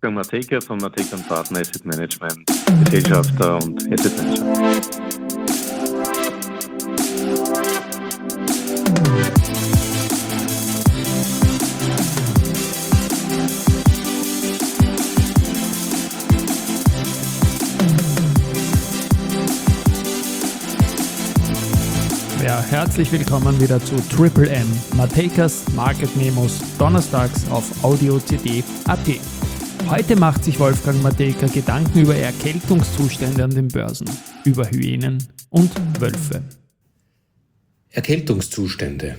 Wolfgang Matejka von Matejka & Partner Asset Management, Gesellschafter und Asset Manager. Ja, herzlich willkommen wieder zu Triple M, Matejkas Market Memos, donnerstags auf Audio-CD.at. Heute macht sich Wolfgang Matejka Gedanken über Erkältungszustände an den Börsen, über Hyänen und Wölfe. Erkältungszustände.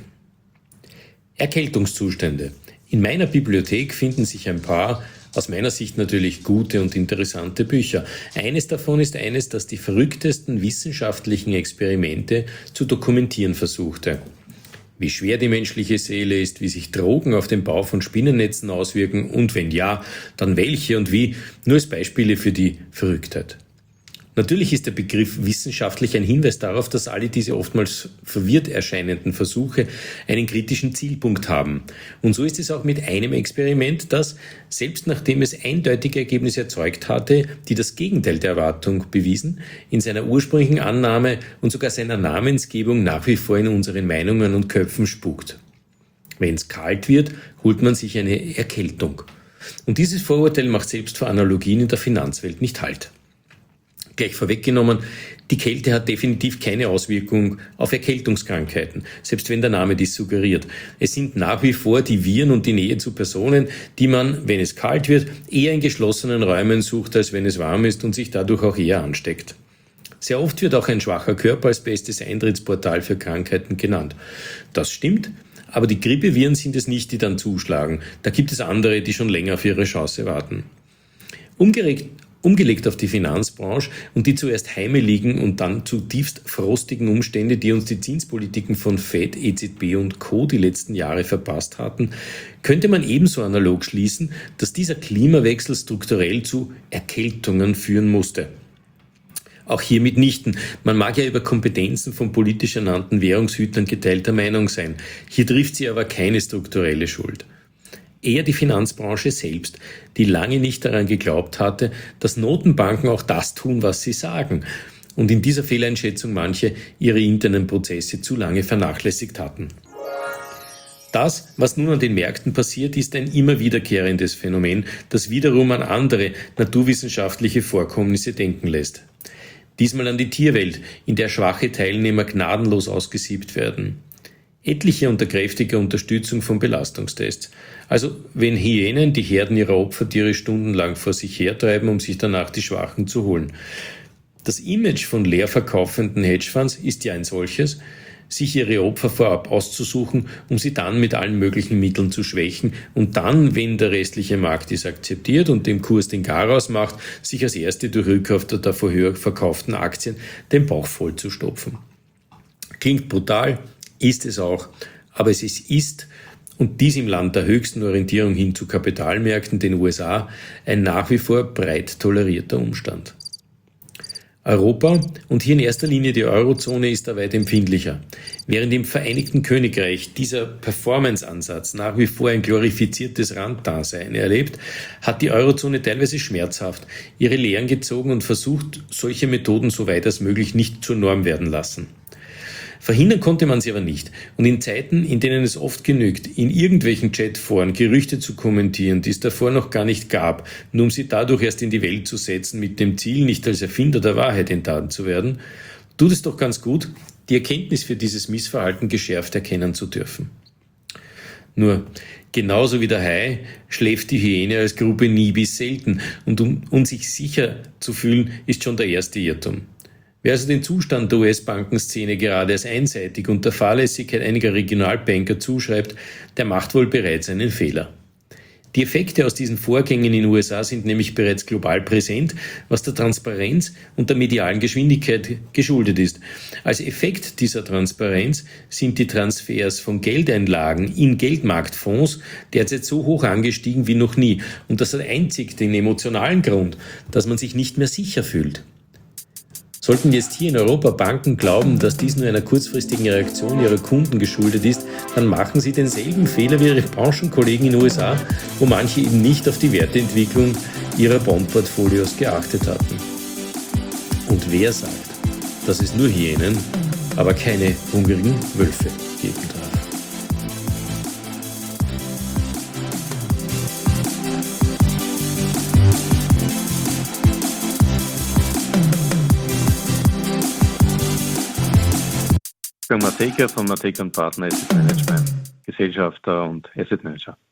In meiner Bibliothek finden sich ein paar, aus meiner Sicht natürlich gute und interessante Bücher. Eines davon ist eines, das die verrücktesten wissenschaftlichen Experimente zu dokumentieren versuchte. Wie schwer die menschliche Seele ist, wie sich Drogen auf den Bau von Spinnennetzen auswirken und wenn ja, dann welche und wie, nur als Beispiele für die Verrücktheit. Natürlich ist der Begriff wissenschaftlich ein Hinweis darauf, dass alle diese oftmals verwirrt erscheinenden Versuche einen kritischen Zielpunkt haben. Und so ist es auch mit einem Experiment, das, selbst nachdem es eindeutige Ergebnisse erzeugt hatte, die das Gegenteil der Erwartung bewiesen, in seiner ursprünglichen Annahme und sogar seiner Namensgebung nach wie vor in unseren Meinungen und Köpfen spukt. Wenn es kalt wird, holt man sich eine Erkältung. Und dieses Vorurteil macht selbst vor Analogien in der Finanzwelt nicht Halt. Gleich vorweggenommen, die Kälte hat definitiv keine Auswirkung auf Erkältungskrankheiten, selbst wenn der Name dies suggeriert. Es sind nach wie vor die Viren und die Nähe zu Personen, die man, wenn es kalt wird, eher in geschlossenen Räumen sucht, als wenn es warm ist und sich dadurch auch eher ansteckt. Sehr oft wird auch ein schwacher Körper als bestes Eintrittsportal für Krankheiten genannt. Das stimmt, aber die Grippeviren sind es nicht, die dann zuschlagen. Da gibt es andere, die schon länger auf ihre Chance warten. Umgelegt auf die Finanzbranche und die zuerst heimeligen und dann zutiefst frostigen Umstände, die uns die Zinspolitiken von Fed, EZB und Co. die letzten Jahre verpasst hatten, könnte man ebenso analog schließen, dass dieser Klimawechsel strukturell zu Erkältungen führen musste. Auch hier mitnichten. Man mag ja über Kompetenzen von politisch ernannten Währungshütern geteilter Meinung sein. Hier trifft sie aber keine strukturelle Schuld. Eher die Finanzbranche selbst, die lange nicht daran geglaubt hatte, dass Notenbanken auch das tun, was sie sagen, und in dieser Fehleinschätzung manche ihre internen Prozesse zu lange vernachlässigt hatten. Das, was nun an den Märkten passiert, ist ein immer wiederkehrendes Phänomen, das wiederum an andere naturwissenschaftliche Vorkommnisse denken lässt. Diesmal an die Tierwelt, in der schwache Teilnehmer gnadenlos ausgesiebt werden. Etliche unter kräftiger Unterstützung von Belastungstests. Also wenn Hyänen die Herden ihrer Opfertiere stundenlang vor sich hertreiben, um sich danach die Schwachen zu holen. Das Image von leer verkaufenden Hedgefonds ist ja ein solches, sich ihre Opfer vorab auszusuchen, um sie dann mit allen möglichen Mitteln zu schwächen und dann, wenn der restliche Markt dies akzeptiert und dem Kurs den Garaus macht, sich als erste durch Rückkauf der vorher verkauften Aktien den Bauch voll zu stopfen. Klingt brutal, ist es auch, aber es ist, und dies im Land der höchsten Orientierung hin zu Kapitalmärkten, den USA, ein nach wie vor breit tolerierter Umstand. Europa und hier in erster Linie die Eurozone ist da weit empfindlicher. Während im Vereinigten Königreich dieser Performance-Ansatz nach wie vor ein glorifiziertes Randdasein erlebt, hat die Eurozone teilweise schmerzhaft ihre Lehren gezogen und versucht, solche Methoden so weit als möglich nicht zur Norm werden lassen. Verhindern konnte man sie aber nicht. Und in Zeiten, in denen es oft genügt, in irgendwelchen Chatforen Gerüchte zu kommentieren, die es davor noch gar nicht gab, nur um sie dadurch erst in die Welt zu setzen, mit dem Ziel, nicht als Erfinder der Wahrheit enttarnt zu werden, tut es doch ganz gut, die Erkenntnis für dieses Missverhalten geschärft erkennen zu dürfen. Nur, genauso wie der Hai schläft die Hyäne als Gruppe nie bis selten. Und um sich sicher zu fühlen, ist schon der erste Irrtum. Wer also den Zustand der US-Bankenszene gerade als einseitig und der Fahrlässigkeit einiger Regionalbanker zuschreibt, der macht wohl bereits einen Fehler. Die Effekte aus diesen Vorgängen in den USA sind nämlich bereits global präsent, was der Transparenz und der medialen Geschwindigkeit geschuldet ist. Als Effekt dieser Transparenz sind die Transfers von Geldeinlagen in Geldmarktfonds derzeit so hoch angestiegen wie noch nie. Und das hat einzig den emotionalen Grund, dass man sich nicht mehr sicher fühlt. Sollten jetzt hier in Europa Banken glauben, dass dies nur einer kurzfristigen Reaktion ihrer Kunden geschuldet ist, dann machen sie denselben Fehler wie ihre Branchenkollegen in den USA, wo manche eben nicht auf die Werteentwicklung ihrer Bondportfolios geachtet hatten. Und wer sagt, dass es nur Hyänen, aber keine hungrigen Wölfe geben darf? Matejka von Matejka & Partner Asset Management, Gesellschafter und Asset Manager.